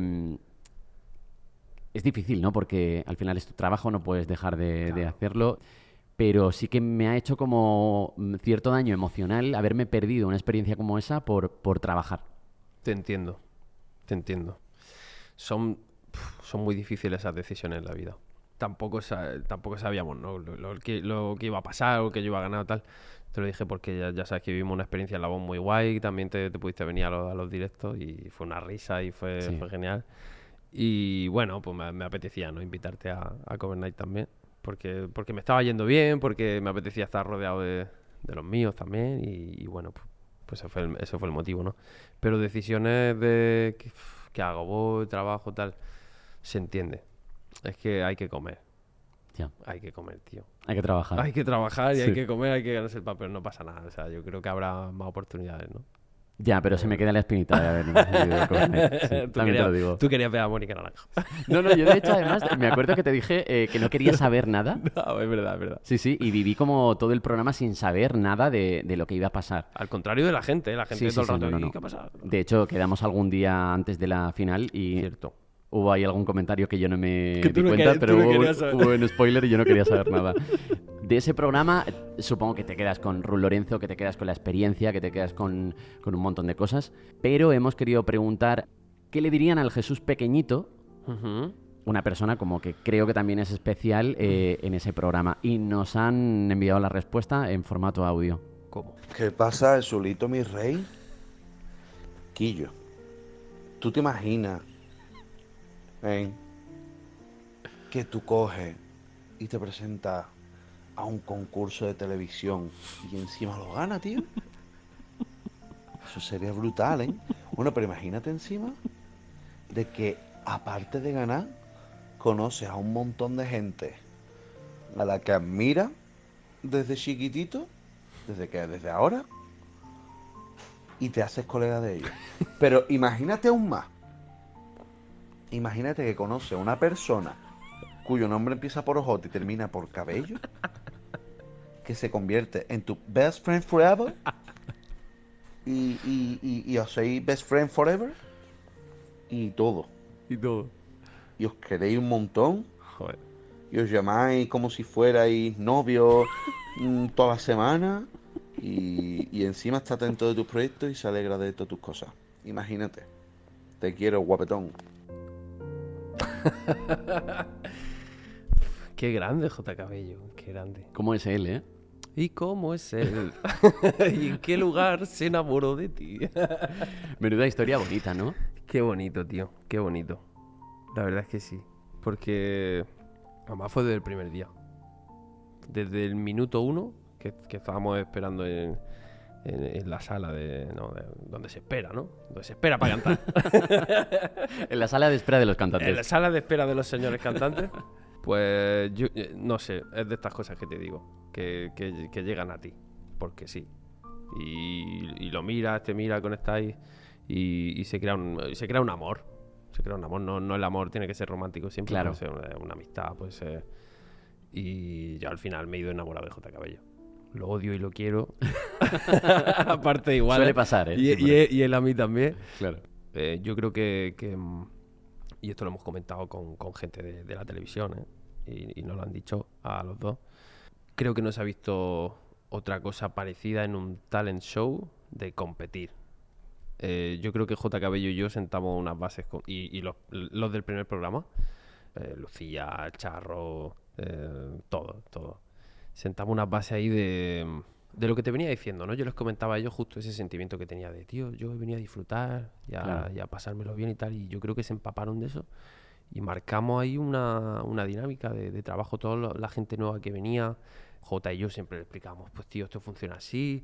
es difícil, ¿no? Porque al final es tu trabajo, no puedes dejar de Claro. hacerlo. Pero sí que me ha hecho como cierto daño emocional haberme perdido una experiencia como esa por trabajar. Te entiendo. Son muy difíciles esas decisiones en la vida. Tampoco sabíamos, ¿no? Lo que iba a pasar o que yo iba a ganar o tal. Te lo dije porque ya sabes que vivimos una experiencia en La Voz muy guay. También te pudiste venir a los directos y fue una risa y fue genial. Y bueno, pues me apetecía, ¿no? Invitarte a Cover Night también. Porque me estaba yendo bien, porque me apetecía estar rodeado de los míos también. Y bueno, pues ese fue el motivo, ¿no? Pero decisiones de que hago, voy, trabajo, tal, se entiende. Es que hay que comer. Ya. Hay que comer, tío. Hay que trabajar. Hay que trabajar y Sí. hay que comer, hay que ganarse el papel, no pasa nada. O sea, yo creo que habrá más oportunidades, ¿no? Ya, pero se me queda la espinita de haber vivido Cobain. Sí, Tú también te lo digo. Tú querías ver a Mónica Naranjo. No, yo de hecho, además, me acuerdo que te dije que no quería saber nada. No, es verdad, es verdad. Sí, y viví como todo el programa sin saber nada de lo que iba a pasar. Al contrario de la gente, ¿eh? La gente Sí, todo el sí, rato, no. "¿Y qué ha pasado?". De hecho, quedamos alún día antes de la final y Cierto. hubo ahí algún comentario que yo no me Que tú di no cuenta, querías- pero tú no hubo, querías saber. hubo un spoiler y yo no quería saber nada. De ese programa, supongo que te quedas con Ruth Lorenzo, que te quedas con la experiencia, que te quedas con un montón de cosas, pero hemos querido preguntar qué le dirían al Jesús pequeñito, Ujú. una persona como que creo que también es especial en ese programa, y nos han enviado la respuesta en formato audio. ¿Cómo? ¿Qué pasa, Zulito, mi rey? Quillo, ¿tú te imaginas que tú coges y te presentas a un concurso de televisión y encima lo ganas, tío? Eso sería brutal, ¿eh? Bueno, pero imagínate encima de que, aparte de ganar, conoces a un montón de gente a la que admiras desde chiquitito, desde ahora, y te haces colega de ellos. Pero imagínate aún más. Imagínate que conoces a una persona cuyo nombre empieza por J y termina por Cabello, que se convierte en tu best friend forever y os sois best friend forever y todo. Y todo. Y os queréis un montón Joder. y os llamáis como si fuerais novios toda la semana y encima está atento de tus proyectos y se alegra de todas tus cosas. Imagínate. Te quiero, guapetón. Qué grande J. Cabello, qué grande. ¿Cómo es él, eh? ¿Y cómo es él? ¿Y en qué lugar se enamoró de ti? Menuda historia bonita, ¿no? Qué bonito, tío, qué bonito. La verdad es que sí. Porque además fue desde el primer día. Desde el minuto 1 que estábamos esperando en la sala donde se espera, ¿no? Donde se espera para cantar. En la sala de espera de los cantantes. En la sala de espera de los señores cantantes. Pues yo no sé, es de estas cosas que te digo, que llegan a ti, porque sí. Y lo miras, te mira, conectáis y se crea un amor. Se crea un amor, no el amor tiene que ser romántico siempre, Claro. puede ser una amistad, puede ser. Y yo al final me he ido enamorado de J. Cabello. Lo odio y lo quiero. Aparte igual. Suele pasar, ¿eh? Y Siempre. y él a mí también. Claro. Yo creo que y esto lo hemos comentado con gente de la televisión, ¿eh? Y nos lo han dicho a los dos. Creo que no se ha visto otra cosa parecida en un talent show de competir. Yo creo que J. Cabello y yo sentamos unas bases y los del primer programa, Lucía, Charro, todo. Sentamos unas bases ahí de lo que te venía diciendo, ¿no? Yo les comentaba a ellos justo ese sentimiento que tenía de, tío, yo he venido a disfrutar Claro. y a pasármelo bien y tal, y yo creo que se empaparon de eso y marcamos ahí una dinámica de trabajo. Toda la gente nueva que venía, J y yo siempre le explicábamos, pues tío, esto funciona así,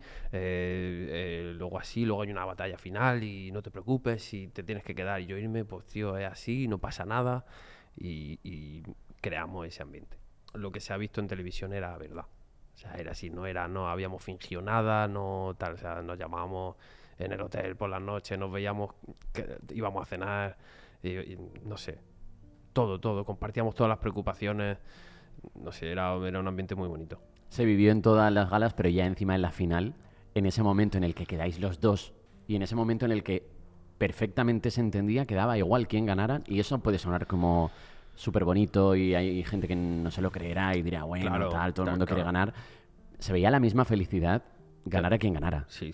luego así, luego hay una batalla final y no te preocupes, si te tienes que quedar y yo irme, pues tío, es así, no pasa nada, y creamos ese ambiente. Lo que se ha visto en televisión era verdad. O sea, era así, no habíamos fingido nada, no tal, o sea, nos llamábamos en el hotel por las noches, nos veíamos, íbamos a cenar, y no sé, todo, compartíamos todas las preocupaciones, no sé, era un ambiente muy bonito. Se vivió en todas las galas, pero ya encima en la final, en ese momento en el que quedáis los dos y en ese momento en el que perfectamente se entendía que daba igual quién ganara, y eso puede sonar como súper bonito y hay gente que no se lo creerá y dirá, bueno, Claro, todo el mundo claro. quiere ganar. Se veía la misma felicidad, ganara quien ganara. Sí.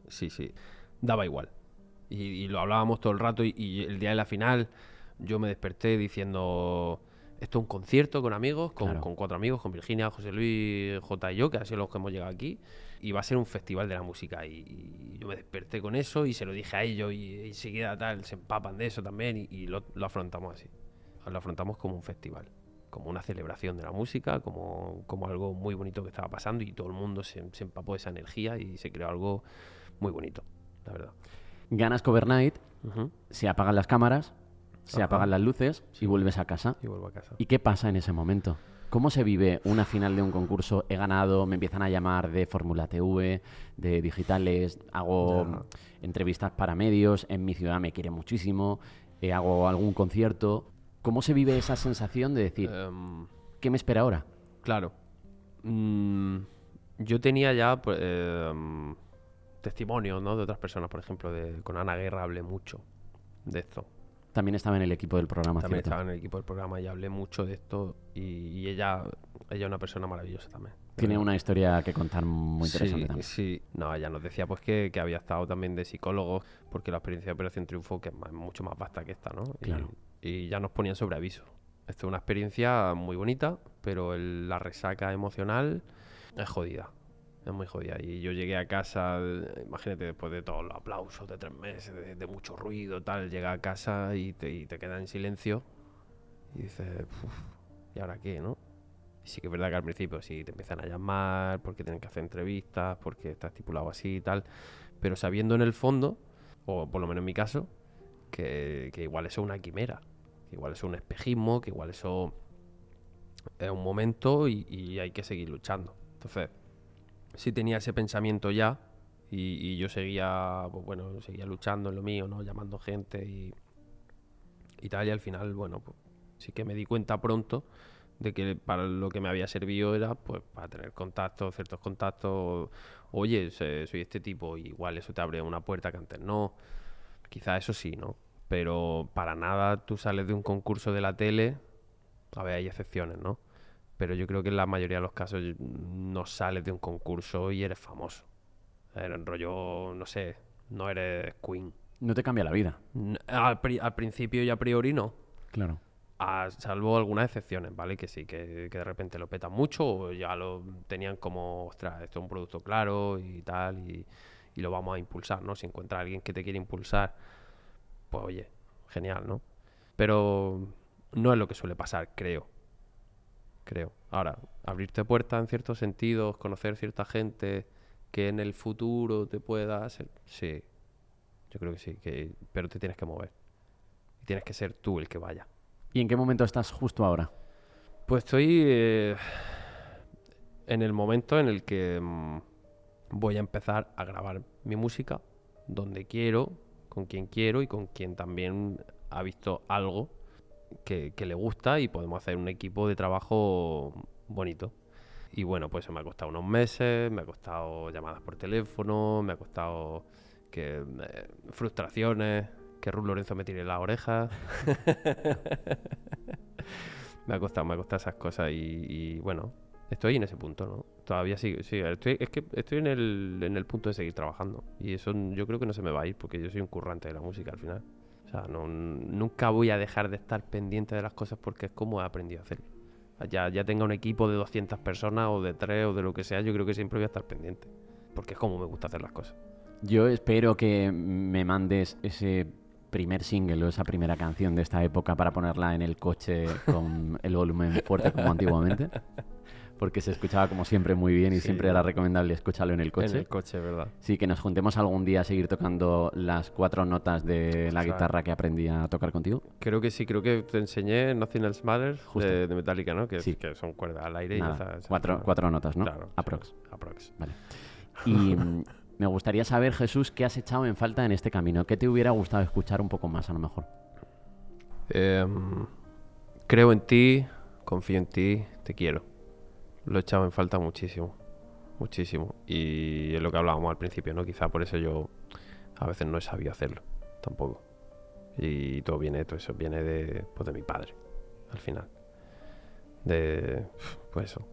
Daba igual. Y lo hablábamos todo el rato y el día de la final yo me desperté diciendo, esto es un concierto con amigos, Claro. con 4 amigos, con Virginia, José Luis, J y yo, que han sido los que hemos llegado aquí, y va a ser un festival de la música. Y yo me desperté con eso y se lo dije a ellos y enseguida tal, se empapan de eso también y lo afrontamos así. Lo afrontamos como un festival, como una celebración de la música, como algo muy bonito que estaba pasando y todo el mundo se empapó de esa energía y se creó algo muy bonito, la verdad. Ganas Cover Night, Ujú. se apagan las cámaras, se Ajá. apagan las luces y vuelves a casa. Y vuelvo a casa. ¿Y qué pasa en ese momento? ¿Cómo se vive una final de un concurso? He ganado, me empiezan a llamar de Fórmula TV, de digitales, hago entrevistas para medios, en mi ciudad me quiere muchísimo, hago algún concierto. ¿Cómo se vive esa sensación de decir, ¿qué me espera ahora? Claro. Yo tenía ya testimonios, ¿no? De otras personas, por ejemplo, con Ana Guerra hablé mucho de esto. También estaba en el equipo del programa, También ¿cierto? estaba en el equipo del programa y hablé mucho de esto y ella es una persona maravillosa también. Tiene una historia que contar muy interesante también. Sí. No, ella nos decía pues que había estado también de psicólogo porque la experiencia de Operación Triunfo que es mucho más vasta que esta, ¿no? Claro. Y ya nos ponían sobre aviso. Esto es una experiencia muy bonita, pero la resaca emocional es jodida. Es muy jodida. Y yo llegué a casa, imagínate, después de todos los aplausos de 3 meses, de mucho ruido, tal, llega a casa y te quedas en silencio y dices, ¿y ahora qué, no? Y sí que es verdad que al principio sí te empiezan a llamar porque tienen que hacer entrevistas, porque está estipulado así y tal, pero sabiendo en el fondo, o por lo menos en mi caso, que igual eso es una quimera, que igual eso es un espejismo, que igual eso es un momento y hay que seguir luchando. Entonces, sí tenía ese pensamiento ya y yo seguía, pues bueno, seguía luchando en lo mío, ¿no? Llamando gente y tal, y al final, bueno, pues sí que me di cuenta pronto de que para lo que me había servido era pues para tener contactos, ciertos contactos. Oye, soy este tipo, y igual eso te abre una puerta que antes no. Quizás eso sí, ¿no? Pero para nada tú sales de un concurso de la tele, a ver, hay excepciones, ¿no? Pero yo creo que en la mayoría de los casos no sales de un concurso y eres famoso. Era en rollo, no sé, no eres Queen. No te cambia la vida. Al principio y a priori no. Claro. Salvo algunas excepciones, ¿vale? Que sí, que de repente lo petan mucho o ya lo tenían como, ostras, esto es un producto claro y tal, y lo vamos a impulsar, ¿no? Si encuentras a alguien que te quiere impulsar, pues oye, genial, ¿no? Pero no es lo que suele pasar, creo. Ahora, abrirte puertas en ciertos sentidos, conocer cierta gente que en el futuro te pueda hacer... Sí, yo creo que sí, pero te tienes que mover. Y tienes que ser tú el que vaya. ¿Y en qué momento estás justo ahora? Pues estoy en el momento en el que voy a empezar a grabar mi música donde quiero, con quien quiero y con quien también ha visto algo que le gusta y podemos hacer un equipo de trabajo bonito. Y bueno, pues eso me ha costado unos meses, me ha costado llamadas por teléfono, me ha costado frustraciones, que Ruth Lorenzo me tire las orejas. me ha costado esas cosas y bueno, estoy en ese punto, ¿no? Todavía sí, estoy en el punto de seguir trabajando y eso yo creo que no se me va a ir porque yo soy un currante de la música al final. O sea, nunca voy a dejar de estar pendiente de las cosas porque es como he aprendido a hacerlo. Ya tenga un equipo de 200 personas o de 3 o de lo que sea, yo creo que siempre voy a estar pendiente porque es como me gusta hacer las cosas. Yo espero que me mandes ese primer single o esa primera canción de esta época para ponerla en el coche con el volumen fuerte como antiguamente, porque se escuchaba como siempre muy bien y Sí. siempre era recomendable escucharlo en el coche. En el coche, ¿verdad? Sí, que nos juntemos algún día a seguir tocando las 4 notas de la Ostras. guitarra que aprendí a tocar contigo. Creo que sí, creo que te enseñé Nothing Else Matters Justo. de Metallica, ¿no? Que Sí. son cuerdas al aire Nada, y ya está. cuatro notas, ¿no? Claro, Aprox. sí, aprox. Vale. Y me gustaría saber, Jesús, ¿qué has echado en falta en este camino? ¿Qué te hubiera gustado escuchar un poco más, a lo mejor? Creo en ti, confío en ti, te quiero. Lo he echado en falta muchísimo, muchísimo. Y es lo que hablábamos al principio, ¿no? Quizá por eso yo a veces no he sabido hacerlo, tampoco. Y todo eso viene de mi padre, al final. Pues eso.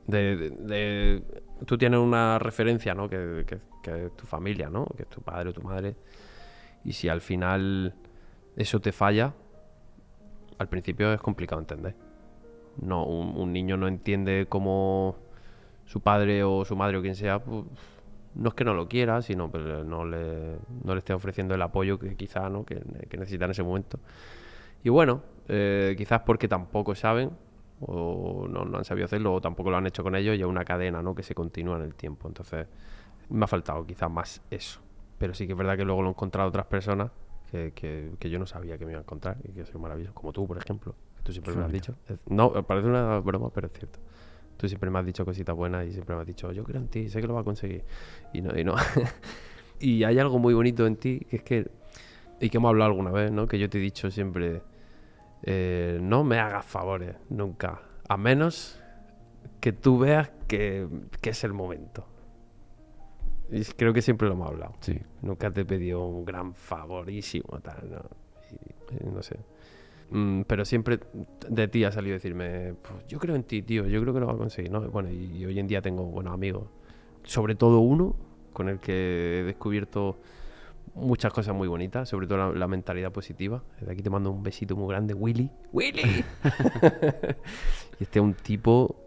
Tú tienes una referencia, ¿no? Que es tu familia, ¿no? Que es tu padre o tu madre. Y si al final eso te falla, al principio es complicado entender. No, un niño no entiende cómo su padre o su madre o quien sea, pues, no es que no lo quiera, sino que no le esté ofreciendo el apoyo que quizá, ¿no? que necesita en ese momento. Y bueno, quizás porque tampoco saben o no han sabido hacerlo o tampoco lo han hecho con ellos y es una cadena, ¿no? que se continúa en el tiempo. Entonces me ha faltado quizás más eso. Pero sí que es verdad que luego lo he encontrado otras personas que yo no sabía que me iba a encontrar y que soy maravilloso, como tú, por ejemplo. Tú siempre me lo has dicho. No, parece una broma, pero es cierto. Tú siempre me has dicho cositas buenas y siempre me has dicho, yo creo en ti, sé que lo vas a conseguir. Y no. Y hay algo muy bonito en ti, que es que, y que hemos hablado alguna vez, ¿no? Que yo te he dicho siempre, no me hagas favores, nunca. A menos que tú veas que es el momento. Y creo que siempre lo hemos hablado. Sí. Nunca te he pedido un gran favorísimo, tal, ¿no? Y no sé. Pero siempre de ti ha salido decirme, pues yo creo en ti, tío, yo creo que lo vas a conseguir, ¿no? Bueno, y hoy en día tengo buenos amigos, sobre todo uno con el que he descubierto muchas cosas muy bonitas, sobre todo la mentalidad positiva. Desde aquí te mando un besito muy grande, Willy. ¡Willy! Y este es un tipo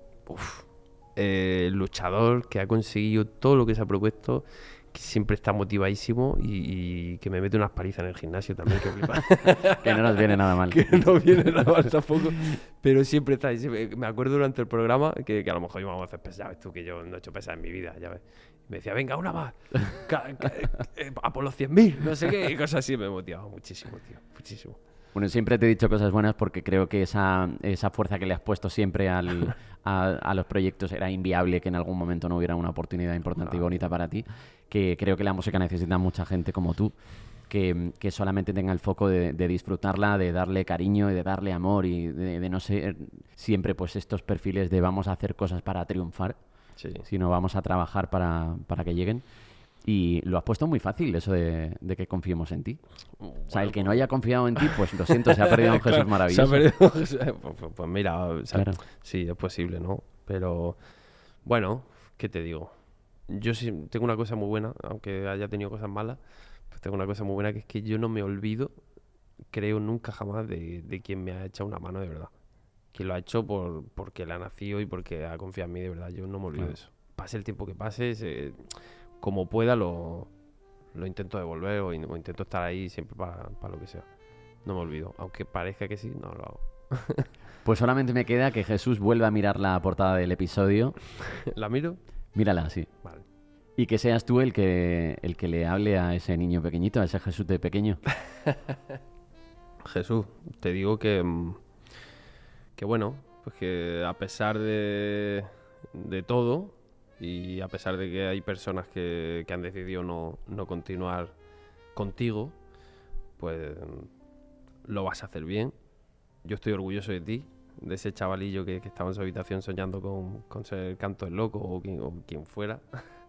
luchador que ha conseguido todo lo que se ha propuesto, que siempre está motivadísimo y que me mete unas palizas en el gimnasio también. Que no nos viene nada mal. Que no viene nada mal tampoco. Pero siempre está ahí. Me acuerdo durante el programa que a lo mejor íbamos a hacer pesas. Sabes tú que yo no he hecho pesas en mi vida, ya ves. Me decía, venga, una más. A por los 100.000, no sé qué. Y cosas así me motivaba muchísimo, tío. Muchísimo. Bueno, siempre te he dicho cosas buenas porque creo que esa fuerza que le has puesto siempre a los proyectos era inviable que en algún momento no hubiera una oportunidad importante y bonita para ti, que creo que la música necesita mucha gente como tú, que solamente tenga el foco de disfrutarla, de darle cariño y de darle amor y de no ser siempre pues estos perfiles de vamos a hacer cosas para triunfar, Sí. sino vamos a trabajar para que lleguen. Y lo has puesto muy fácil, eso de que confiemos en ti. O sea, el que no haya confiado en ti, pues lo siento, se ha perdido un Jesús maravilloso. Se ha perdido, pues mira, o sea, Claro. sí, es posible, ¿no? Pero, bueno, ¿qué te digo? Yo sí tengo una cosa muy buena, aunque haya tenido cosas malas, pues tengo una cosa muy buena, que es que yo no me olvido, creo nunca jamás, de quien me ha echado una mano de verdad. Quien lo ha hecho porque le ha nacido y porque ha confiado en mí de verdad. Yo no me olvido de eso. Pase el tiempo que pase, como pueda lo intento devolver o intento estar ahí siempre para lo que sea. No me olvido. Aunque parezca que sí, no lo hago. Pues solamente me queda que Jesús vuelva a mirar la portada del episodio. ¿La miro? Mírala, sí. Vale. Y que seas tú el que le hable a ese niño pequeñito, a ese Jesús de pequeño. Jesús, te digo que bueno, pues que a pesar de todo, y a pesar de que hay personas que han decidido no continuar contigo, pues lo vas a hacer bien. Yo estoy orgulloso de ti, de ese chavalillo que estaba en su habitación soñando con ser Canto el Loco o quien fuera.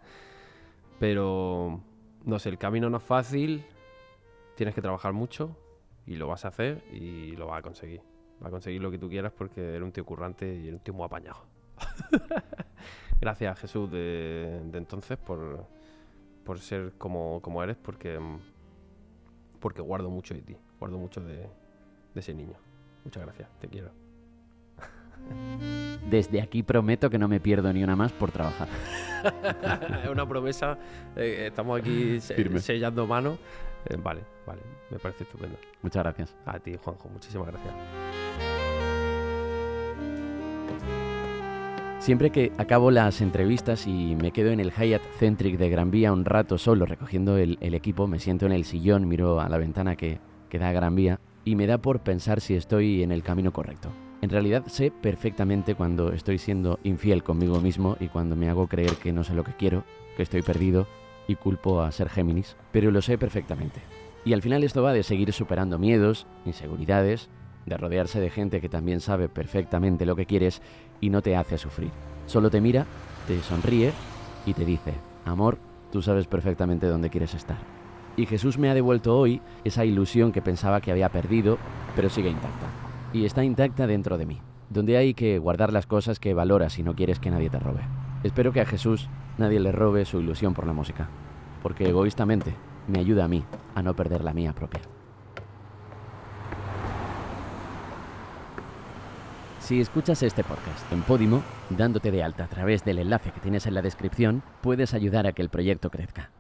Pero, no sé, el camino no es fácil, tienes que trabajar mucho y lo vas a hacer y lo vas a conseguir. Vas a conseguir lo que tú quieras porque eres un tío currante y eres un tío muy apañado. Gracias, Jesús, de entonces por ser como eres, porque guardo mucho de ti, guardo mucho de ese niño. Muchas gracias, te quiero. Desde aquí prometo que no me pierdo ni una más por trabajar. Es una promesa, estamos aquí Firme. sellando mano. Vale, me parece estupendo. Muchas gracias. A ti, Juanjo, muchísimas gracias. Siempre que acabo las entrevistas y me quedo en el Hyatt Centric de Gran Vía un rato solo recogiendo el equipo, me siento en el sillón, miro a la ventana que da a Gran Vía y me da por pensar si estoy en el camino correcto. En realidad sé perfectamente cuando estoy siendo infiel conmigo mismo y cuando me hago creer que no sé lo que quiero, que estoy perdido y culpo a ser Géminis, pero lo sé perfectamente. Y al final esto va de seguir superando miedos, inseguridades, de rodearse de gente que también sabe perfectamente lo que quieres y no te hace sufrir. Solo te mira, te sonríe y te dice, amor, tú sabes perfectamente dónde quieres estar. Y Jesús me ha devuelto hoy esa ilusión que pensaba que había perdido, pero sigue intacta. Y está intacta dentro de mí, donde hay que guardar las cosas que valoras si no quieres que nadie te robe. Espero que a Jesús nadie le robe su ilusión por la música, porque egoístamente me ayuda a mí a no perder la mía propia. Si escuchas este podcast en Podimo, dándote de alta a través del enlace que tienes en la descripción, puedes ayudar a que el proyecto crezca.